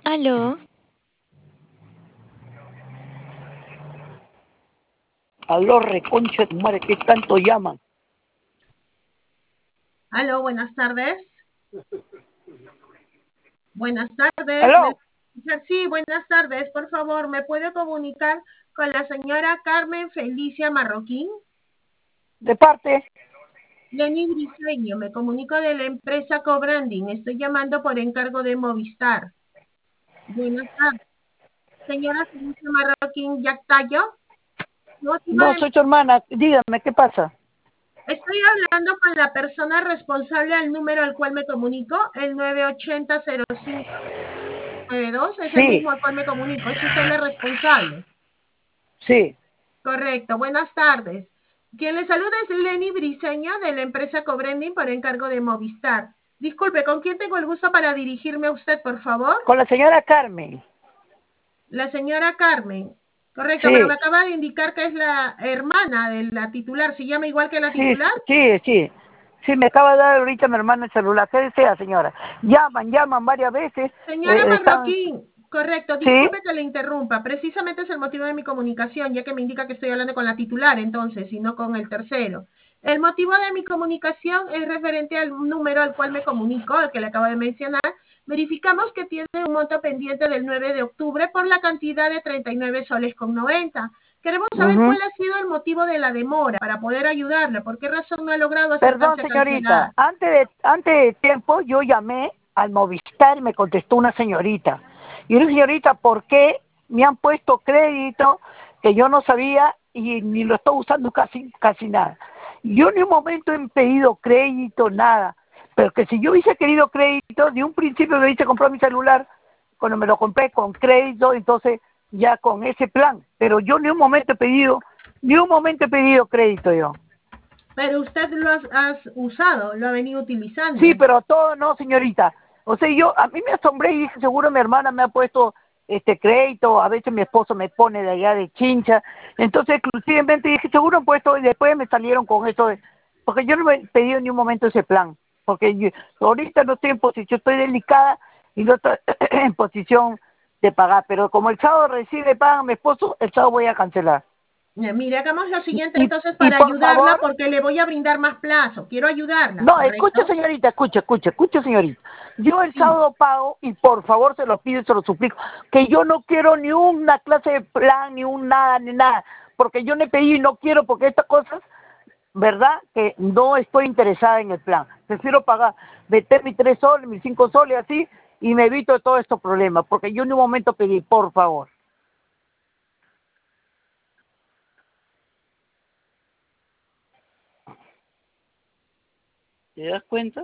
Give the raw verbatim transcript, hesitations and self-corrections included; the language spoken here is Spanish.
Aló, Aló, reconcha de tu madre, ¿qué tanto llaman? Aló, buenas tardes. Buenas tardes. ¿Me Aló, escucha? Sí, buenas tardes. Por favor, ¿me puede comunicar con la señora Carmen Felicia Marroquín? de parte. Lenny Briseño, me comunico de la empresa Cobranding. Estoy llamando por encargo de Movistar. Buenas tardes. Señora Felicia Marroquín Yactayo, motivo No, de... soy tu hermana, dígame, ¿qué pasa? Estoy hablando con la persona responsable al número al cual me comunico, el nueve ochenta cero cinco nueve dos, es el Sí, mismo al cual me comunico. ¿Es usted la responsable? sí. Correcto, buenas tardes. Quien le saluda es Lenny Briseño de la empresa Cobrending por encargo de Movistar. Disculpe, ¿con quién tengo el gusto para dirigirme a usted, por favor? Con la señora Carmen. La señora Carmen. Correcto, pero me Sí, acaba de indicar que es la hermana de la titular. ¿Se llama igual que la sí, titular? sí, sí. Sí, me acaba de dar ahorita mi hermana el celular. ¿Qué desea, señora? Llaman, llaman varias veces. Señora eh, están, Marroquín, correcto, sí, disculpe que le interrumpa. Precisamente es el motivo de mi comunicación, ya que me indica que estoy hablando con la titular entonces, y no con el tercero. El motivo de mi comunicación es referente al número al cual me comunico, el que le acabo de mencionar. Verificamos que tiene un monto pendiente del nueve de octubre por la cantidad de treinta y nueve soles con noventa. Queremos saber ujú. cuál ha sido el motivo de la demora para poder ayudarle. ¿Por qué razón no ha logrado Perdón, acercarse a señorita. cancelar? Antes de, antes de tiempo yo llamé al Movistar y me contestó una señorita. Y una señorita, ¿por qué me han puesto crédito que yo no sabía y ni lo estoy usando casi, casi nada? Yo ni un momento he pedido crédito, nada. Pero que si yo hubiese querido crédito, de un principio me hubiese comprado mi celular, cuando me lo compré con crédito, entonces ya con ese plan. Pero yo ni un momento he pedido, ni un momento he pedido crédito yo. Pero usted lo has, has usado, lo ha venido Sí, utilizando. pero todo no, señorita. O sea, yo, a mí me asombré y dije, seguro mi hermana me ha puesto este crédito, a veces mi esposo me pone de allá de Chincha. Entonces, exclusivamente dije, seguro han puesto, y después me salieron con eso, de, porque yo no me he pedido en ningún momento ese plan. Porque yo, ahorita no estoy en posición, estoy delicada y no estoy en posición de pagar. Pero como el sábado recibe pagan mi esposo, el sábado voy a cancelar. Eh, Mire, hagamos lo siguiente Y, entonces y para por ayudarla favor, porque le voy a brindar más plazo. Quiero ayudarla, no, escucha, ¿correcto? señorita, escucha, escucha, escucha, señorita. Yo el Sí. sábado pago y por favor se lo pido y se lo suplico, que yo no quiero ni una clase de plan, ni un nada, ni nada, porque yo no he pedido y no quiero, porque estas cosas, ¿verdad? Que no estoy interesada en el plan. Prefiero pagar, meter mis tres soles, mis cinco soles así, y me evito todos estos problemas, porque yo en un momento pedí, por favor. ¿Te das cuenta?